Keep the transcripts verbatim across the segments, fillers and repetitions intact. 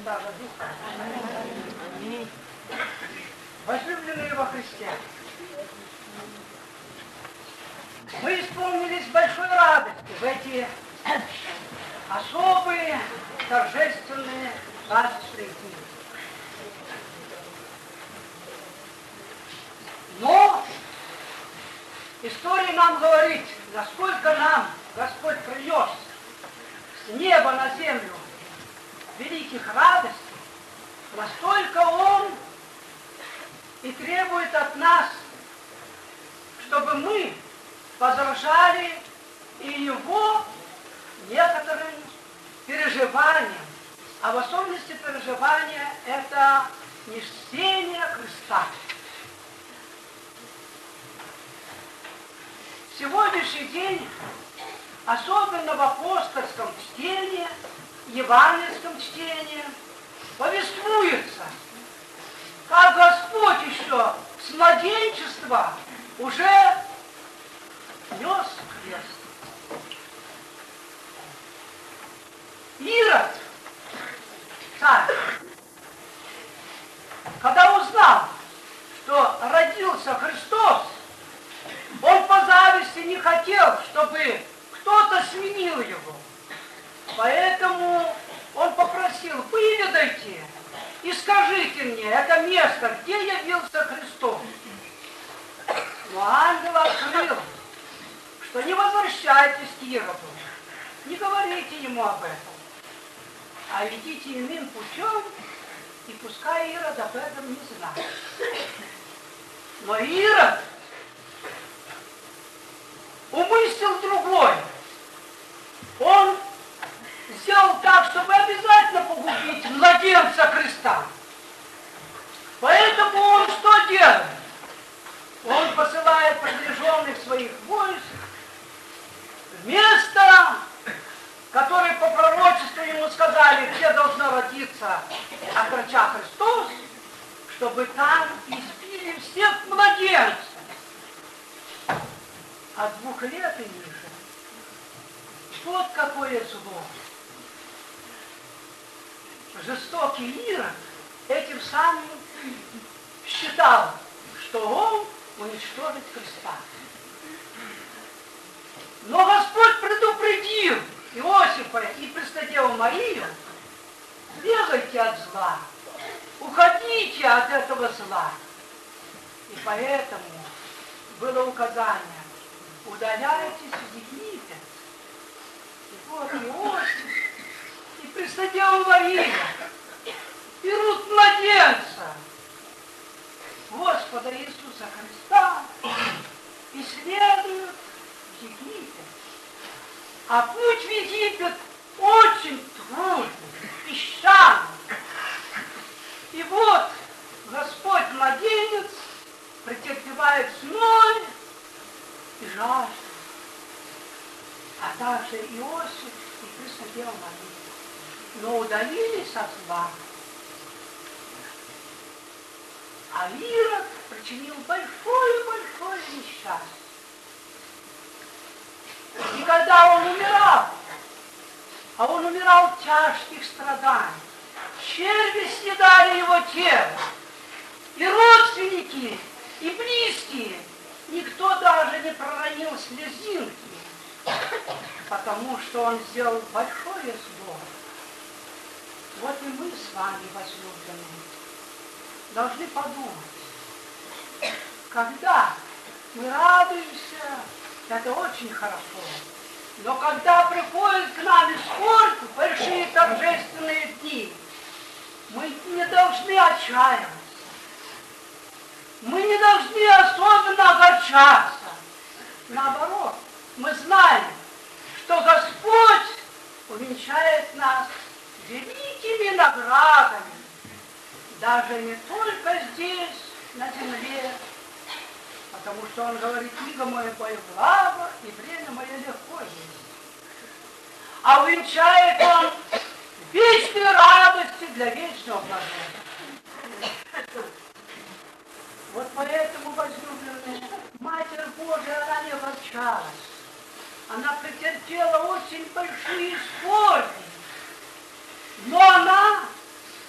Святого Духа. Возлюбленные во Христе, мы исполнились большой радости в эти особые, торжественные праздничные дни. Но история нам говорит, насколько нам Господь принес с неба на землю великих радостей, настолько Он и требует от нас, чтобы мы подражали и Его некоторым переживаниям, а в особенности переживания это несение креста. Сегодняшний день, особенно в апостольском чтении, евангельском чтении, повествуется, как Господь еще с младенчества уже нес крест. Ирод, царь, когда узнал, что родился Христос, он по зависти не хотел, чтобы кто-то сменил его. Поэтому он попросил: выведайте и скажите мне, это место, где явился Христос. Но ангел открыл, что не возвращайтесь к Ироду, не говорите ему об этом, а идите иным путем, и пускай Ирод об этом не знает. Но Ирод умысел другой. Он сделал так, чтобы обязательно погубить младенца Христа. Поэтому он что делает? Он посылает приближенных своих войск в место, которое по пророчеству ему сказали, где должно родиться окроча Христос, чтобы там избили всех младенцев от двух лет и ниже. Вот какое зло. Жестокий Ирод этим самым считал, что он уничтожит Христа. Но Господь предупредил Иосифа и Преснодеву Марию: бегайте от зла, уходите от этого зла. И поэтому было указание: удаляйтесь в Египет. И вот Иосиф и Преснодева Мария берут младенца Господа Иисуса Христа и следуют в Египет. А путь в Египет очень трудный, песчаный. И вот Господь младенец претерпевает зной и жажду, а также Иосиф и Преснодева Мария. Но удалились от зла. А Ирод причинил большое-большое несчастье. И когда он умирал, а он умирал в тяжких страданиях, черви съедали его тело, и родственники, и близкие, никто даже не проронил слезинки, потому что он сделал большое зло. Вот и мы с вами, возлюбленные, должны подумать, когда мы радуемся, это очень хорошо, но когда приходит к нам исход, большие торжественные дни, мы не должны отчаиваться, мы не должны особенно огорчаться. Наоборот, мы знаем, что Господь увенчает нас великими наградами, даже не только здесь, на земле, потому что Он говорит: книга моя благо, и время мое легко есть. А увенчает Он вечной радости для вечного блаженства. Вот поэтому, возлюбленные, Матерь Божия, она не огорчалась. Она претерпела очень большие скорби, но она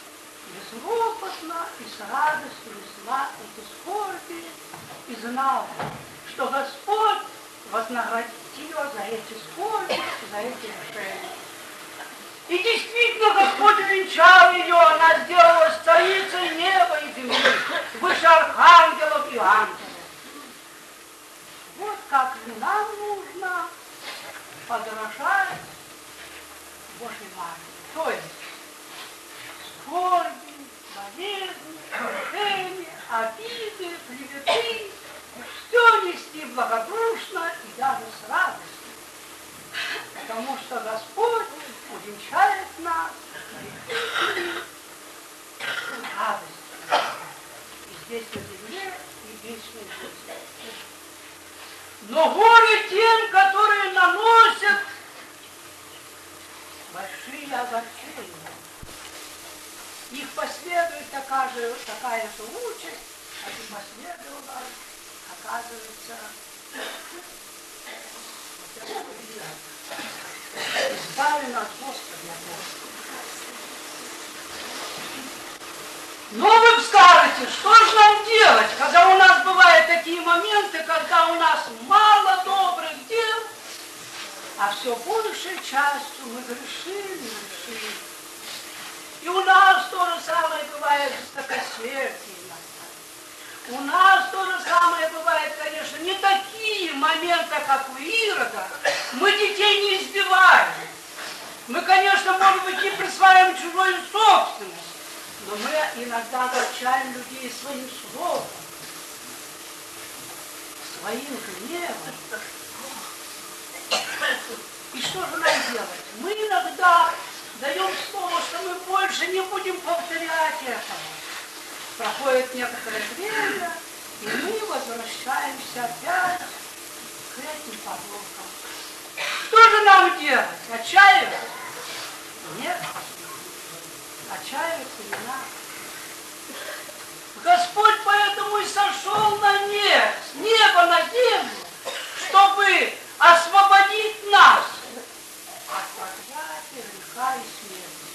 безропотно и с радостью несла эти скорби и знала, что Господь вознаградит ее за эти скорби, за эти решения. И действительно Господь венчал ее, она сделалась царицей неба и земли, выше архангелов и ангелов. Вот как и нам нужно подражать Божьей Матери. То есть скорби, болезни, поражения, обиды, клеветы, все нести благодушно и даже с радостью. Потому что Господь увенчает нас радостью. И здесь на земле, и вечной жизни. Но горе тем, которые наносят большие огорчения. Их последует такая же, такая же участь, а и последовала, оказывается, избави нас, Господи, от Господа. Но вы скажете, что же нам делать, когда у нас бывают такие моменты, когда у нас мало добрых дел, а все большей частью мы грешим, грешим. И у нас то же самое бывает жестокосердие иногда. У нас то же самое бывает, конечно, не такие моменты, как у Ирода. Мы детей не избиваем. Мы, конечно, может быть, не присваиваем чужую собственность. Но мы иногда огорчаем людей своим словом, своим гневом. И что же нам делать? Мы иногда даем слово, что мы больше не будем повторять этого. Проходит некоторое время, и мы возвращаемся опять к этим потокам. Что же нам делать? Отчаиваться? Нет. Отчаиваться не надо. Господь поэтому и сошел на небо, с неба на землю, чтобы освободить нас от проклятия, греха и смерти.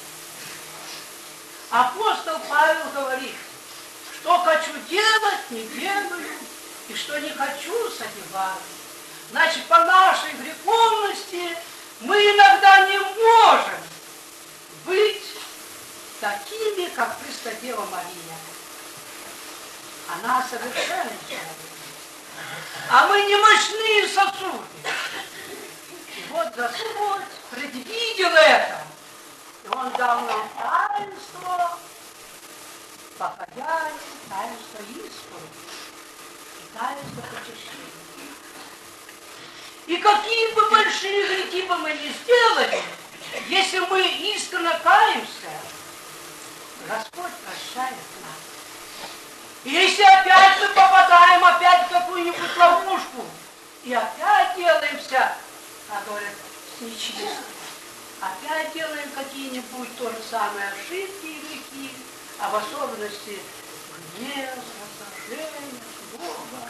Апостол Павел говорит, что хочу делать, не делаю, и что не хочу, содеваю. Значит, по нашей греховности мы иногда не можем быть такими, как Престодева Мария. Она совершенный человек. А мы немощные сосуды. И вот Господь предвидел это. И Он дал нам таинство покаяния, таинство исповеди и таинство почищения. И какие бы большие грехи бы мы ни сделали, если мы искренне каемся, Господь прощает нас. И если опять мы попадаем опять в какую-нибудь ловушку, и опять делаемся, как говорят, с нечистым, опять делаем какие-нибудь то же самые ошибки и грехи, а в особенности гнев, раздражение, злоба.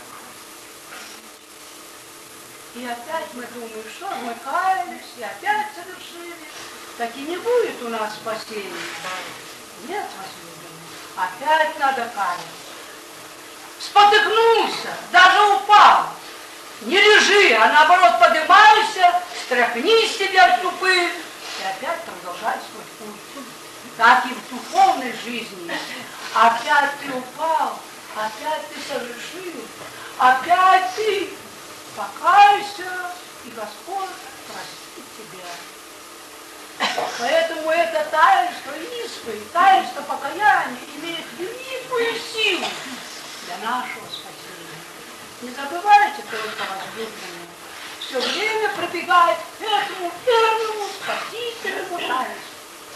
И опять мы думаем, что мы каялись, и опять совершили, так и не будет у нас спасения. Нет, возлюбленный, опять надо каяться. Спотыкнулся, даже упал. Не лежи, а наоборот поднимайся, стряхни с себя всю пыль и опять продолжай свой путь. Так и в духовной жизни. Опять ты упал, опять ты согрешил, опять ты покайся, и Господь простит тебя. Поэтому это таинство исповеди, таинство покаяния имеет великую силу для нашего спасения. Не забывайте только, возлюбленные, все время пробегает к этому первому спасительному таинству.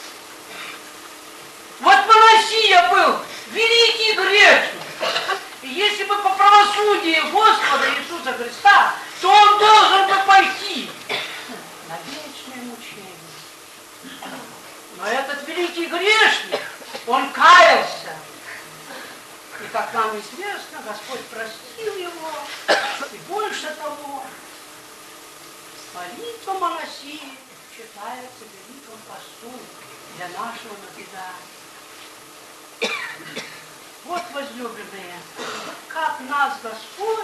Вот Моисей был великий грешник. И если бы по правосудию Господа Иисуса Христа, то он должен бы пойти на вечное мучение. Но этот великий грешник, он каялся. И, как нам известно, Господь простил его. И больше того, молитва Моносии читается в великом посту для нашего назидания. Вот, возлюбленные, как нас Господь,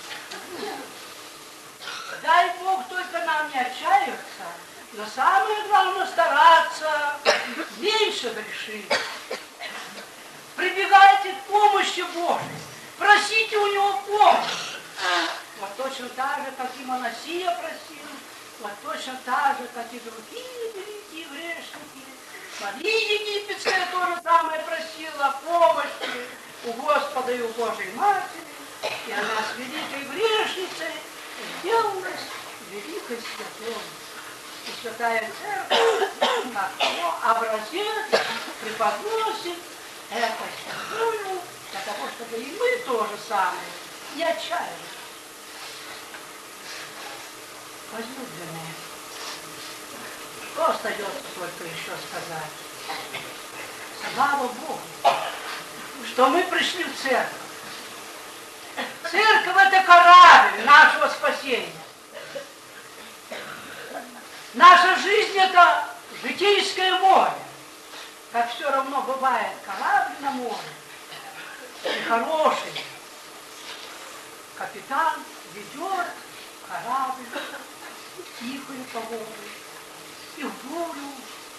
дай Бог только нам не отчаиваться, но самое главное стараться меньше грешить. Прибегайте к помощи Божией, просите у Него помощь. Вот точно так же, как и Моносия просил, вот точно так же, как и другие великие грешники. Мария Египетская то же самое просила помощи у Господа и у Божьей Матери, и она с великой грешницей сделалась великой святой. И Святая Церковь, как образец, преподносит это святую для того, чтобы и мы то же самое не отчаялись. Возлюбленные, что остается только еще сказать? Слава Богу, что мы пришли в церковь. Церковь – это корабль нашего спасения. Наша жизнь – это житейское море. Как все равно бывает корабль на море. И хороший капитан ведет корабль в тихую погоду, и в бурю,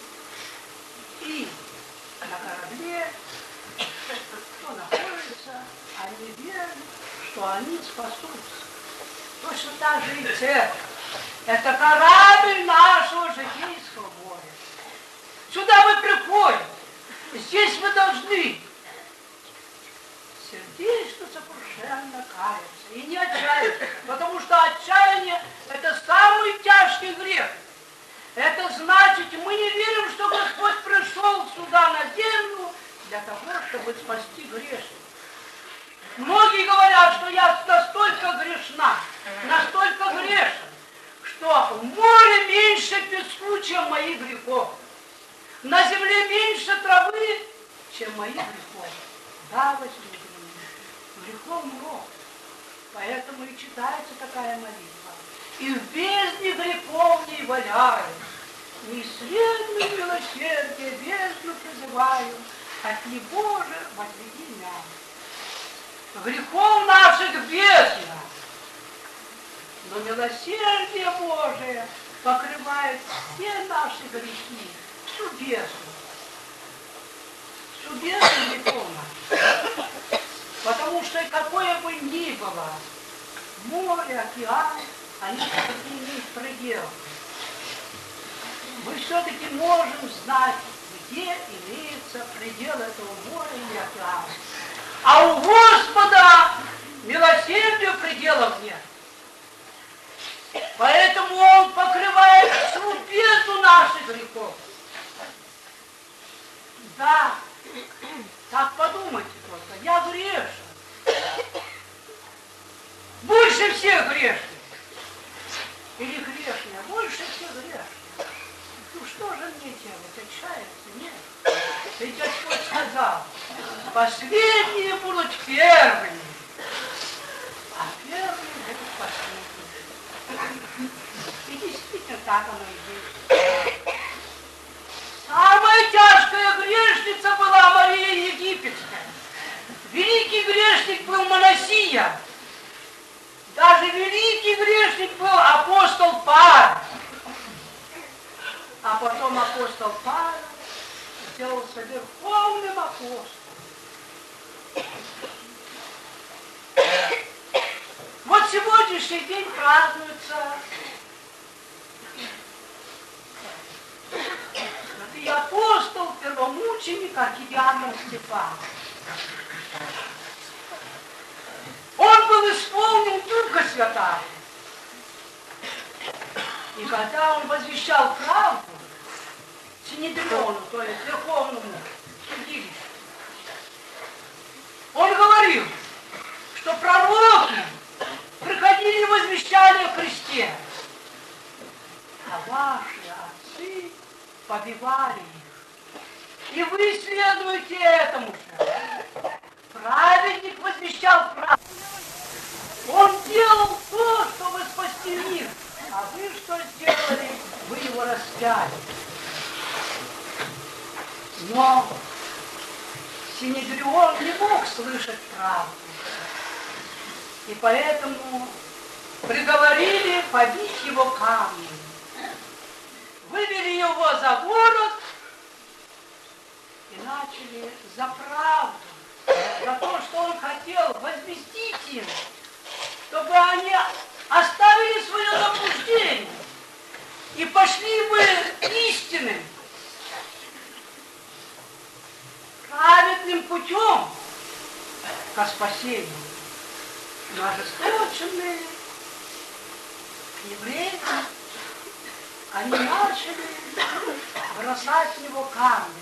и на корабле, кто находится, они верят, что они спасутся. Точно так же и церковь. Это корабль нашего житейского моря. Сюда вы приходите, здесь вы должны сердечно, сокрушенно каяться и не отчаяться, потому что отчаяние – это самый тяжкий грех. Это значит, мы не верим, что Господь пришел сюда на землю для того, чтобы спасти грешников. Многие говорят, что я настолько грешна, настолько грешен, что в море меньше песку, чем моих грехов. На земле меньше травы, чем моих грехов. Да, возлюбленные, грехов много. Поэтому и читается такая молитва. И в бездне грехов не валяю, неисследную милосердие бездну призываю, от не Боже возведи меня. Грехов наших бездна, но милосердие Божие покрывает все наши грехи, всю бездну, всю бездну грехов наших. Потому что какое бы ни было море, океан, они все-таки имеют предел. Мы все-таки можем знать, где имеется предел этого моря или океана. А у Господа милосердию пределов нет. Поэтому Он покрывает всю бездну наших грехов. Да, так подумайте просто, я грешен. Больше всех грешен. Или грешный, а больше всех грешен. Ну что же мне делать, отчаяться? Нет. Ведь Господь сказал, последние будут первыми, а первые будут последними. И действительно так оно и есть. Самая тяжкая грешница была Мария Египетская. Великий грешник был Моносия. Даже великий грешник был апостол Павел. А потом апостол Павел сделался верховным апостолом. Вот сегодняшний день празднуется и апостол, первомученик, архидиакон Стефан. Он был исполнен Духа Святаго. И когда он возвещал правду Синедриону, то есть Верховному судилищу, он говорил, что пророки приходили и возвещали о Христе, а ваши отцы побивали их. И вы следуете этому же. Праведник возвещал правду. Он делал то, чтобы спасти мир. А вы что сделали? Вы его распяли. Но Синедрион не мог слышать правду. И поэтому приговорили побить его камнем. Вывели его за город и начали за правду, за то, что он хотел возвестить им, чтобы они оставили свое заблуждение и пошли бы истинным, праведным путем ко спасению. Но ожесточенные евреи, они начали бросать в него камни.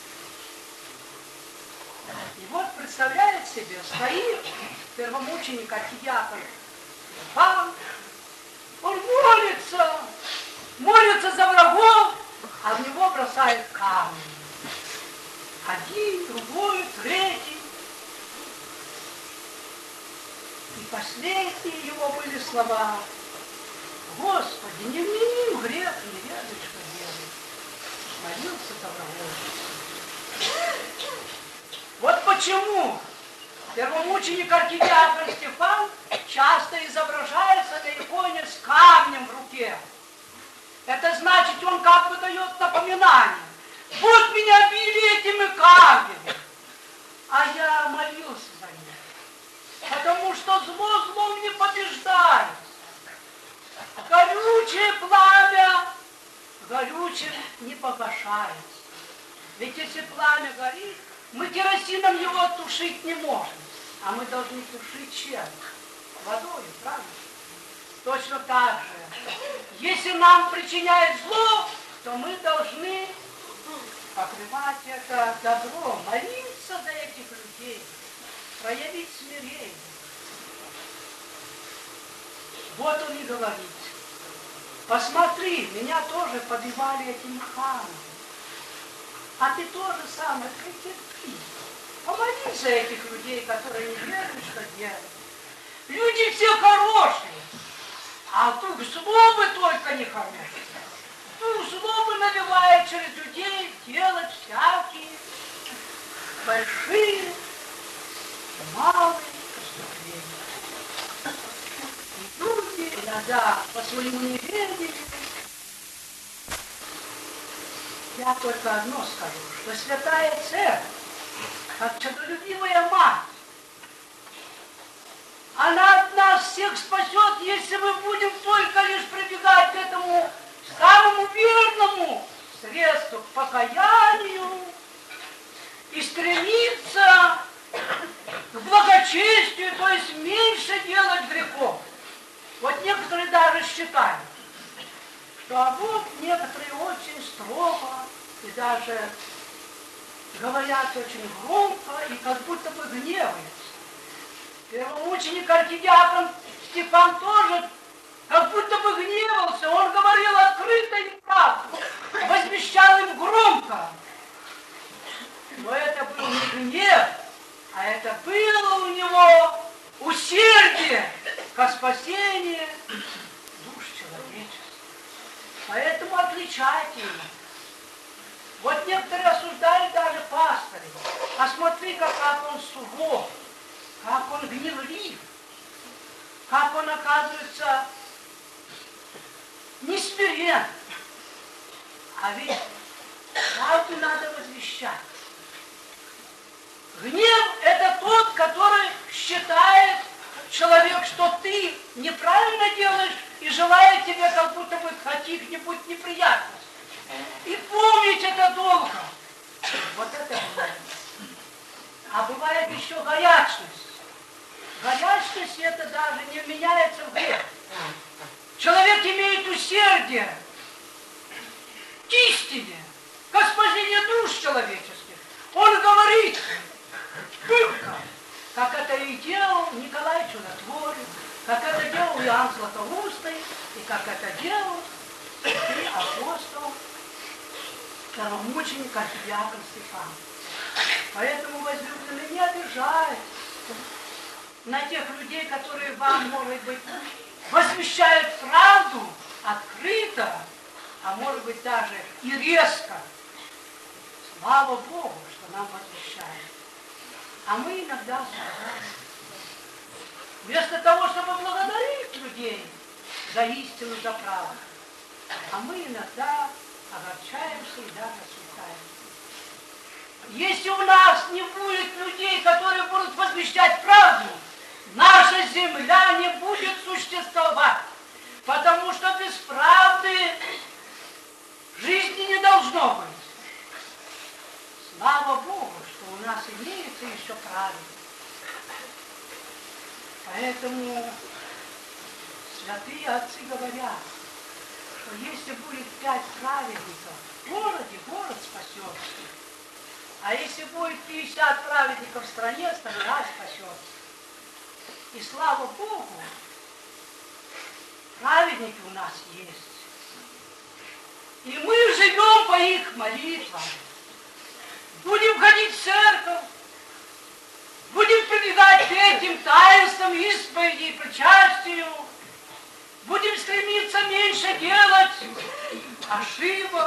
И вот представляет себе, стоит первомученик архидиакон Феофан, он молится, молится за врагов, а в него бросает камни. Один, другой, третий. И последние его были слова: Господи, не вмени им грех, не ведай, что делает. Молился за врагов. Вот почему первомученик архидиакон Стефан часто изображается на иконе с камнем в руке. Это значит, он как бы дает напоминание. Вот меня били этими камнями, а я молился за них. Потому что зло злом не побеждает. Горючее пламя горючим не погашается. Ведь если пламя горит, мы керосином его тушить не можем, а мы должны тушить чем? Водой, правда? Точно так же. Если нам причиняет зло, то мы должны покрывать это добро, молиться за этих людей, проявить смирение. Вот он и говорит: посмотри, меня тоже побивали этим камнем, а ты тоже самое претерпи. Помолись за этих людей, которые не верят, что делают. Люди все хорошие, а дух злобы только не хороший. Дух злобы навевает через людей делать всякие большие, малые преступления. И люди иногда по своему неведению. Я только одно скажу, что святая церковь, как чадолюбивая мать, она от нас всех спасет, если мы будем только лишь прибегать к этому самому верному средству, к покаянию, и стремиться к благочестию, то есть меньше делать грехов. Вот некоторые даже считают, что а вот некоторые очень строго и даже говорят очень громко и как будто бы гневаются. Первомученик архидиакон Стефан тоже как будто бы гневался. Он говорил открыто и правду, возвещал им громко. Но это был не гнев, а это было у него усердие ко спасению душ человеческих. Поэтому отличайте его. Вот некоторые осуждали даже пастырей. А смотри-ка, как он суров, как он гневлив, как он, оказывается, не смирен. А ведь правду надо возвещать. Гнев – это тот, который считает человек, что ты неправильно делаешь и желает тебе как будто бы каких-нибудь неприятностей. И помнить это долго. Вот это бывает. А бывает еще горячность. Горячность это даже не меняется в грех. Человек имеет усердие к истине, к спасению душ человеческих. Он говорит пылко, как это и делал Николай Чудотворец, как это делал Иоанн Златоустый, и как это делал и апостол, первомученик архидиакон Стефан. Поэтому, возлюбленные, не обижайтесь на тех людей, которые вам, может быть, возвещают правду открыто, а может быть даже и резко. Слава Богу, что нам возвещают. А мы иногда страдаем. Вместо того, чтобы благодарить людей за истину, за правду, а мы иногда огорчаемся и даже осуждаем. Если у нас не будет людей, которые будут возвещать правду, наша земля не будет существовать, потому что без правды жизни не должно быть. Слава Богу, что у нас имеется еще правда. Поэтому святые отцы говорят, что если будет пять праведников в городе, город спасется. А если будет пятьдесят праведников в стране, страна спасется. И слава Богу, праведники у нас есть. И мы живем по их молитвам. Будем ходить в церковь, будем прибегать к этим таинствам, исповеди и причастию, будем стремиться меньше делать ошибок,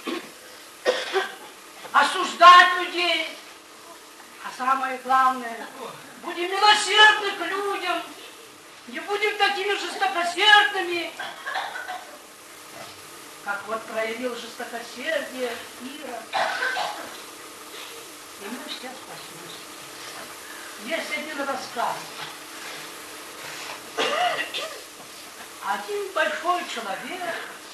осуждать людей, а самое главное, будем милосердны к людям, не будем такими жестокосердными, как вот проявил жестокосердие Ира. И мы все спасемся. Есть один рассказ. Один большой человек,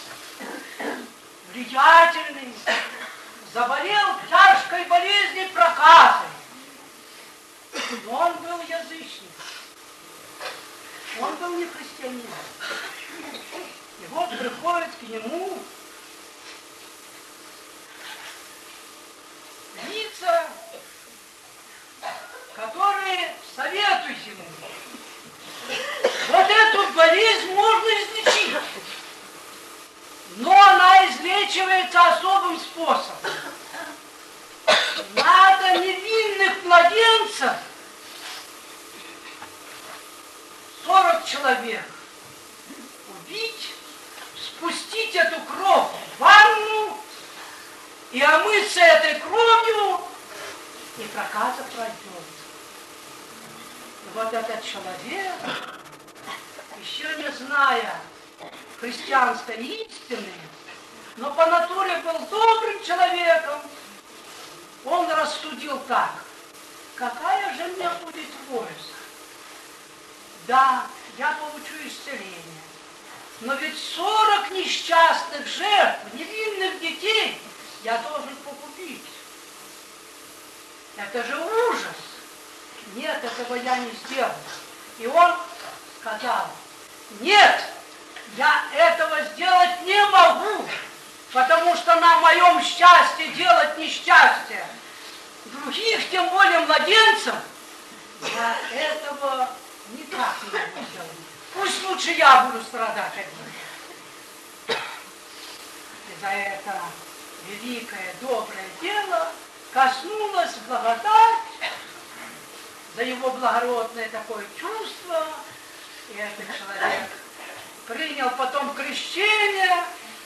влиятельный, заболел тяжкой болезнью проказой. Но он был язычник. Он был не христианин. И вот приходит к нему лица, которые советуют ему. Вот эту болезнь можно излечить, но она излечивается особым способом. Надо невинных младенцев, сорок человек, убить, спустить эту кровь в ванну и омыться этой кровью, и проказа пройдет. И вот этот человек, еще не зная христианской истины, но по натуре был добрым человеком, он рассудил так: какая же мне будет польза? Да, я получу исцеление, но ведь сорок несчастных жертв, невинных детей я должен погубить. Это же ужас. Нет, этого я не сделал. И он сказал: нет, я этого сделать не могу, потому что на моем счастье делать несчастье. Других, тем более младенцев, я этого никак не могу сделать. Пусть лучше я буду страдать один. И за это великое, доброе дело коснулась благодать, за его благородное такое чувство. И этот человек принял потом крещение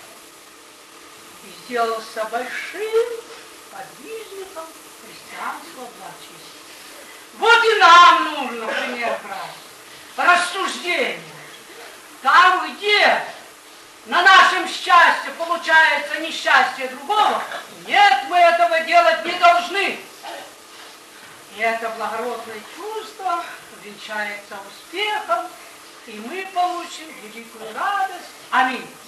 и сделался большим подвижником христианского благочестия. Вот и нам нужно пример брать. Рассуждение. Там, где на нашем счастье получается несчастье другого, нет, мы этого делать не должны. И это благородное чувство увенчается успехом, и мы получим великую радость. Аминь.